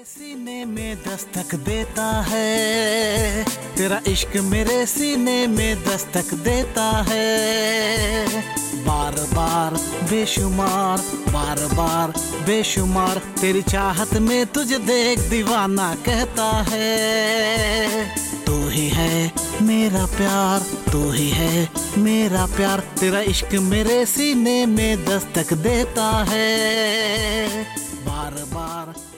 सीने में दस्तक देता है, तेरा इश्क मेरे सीने में दस्तक देता है। बार बार बेशुमार, बार बार बेशुमार, तेरी चाहत में तुझे देख दीवाना कहता है। तू ही है मेरा प्यार, तू ही है मेरा प्यार, तेरा इश्क मेरे सीने में दस्तक देता है। बार बार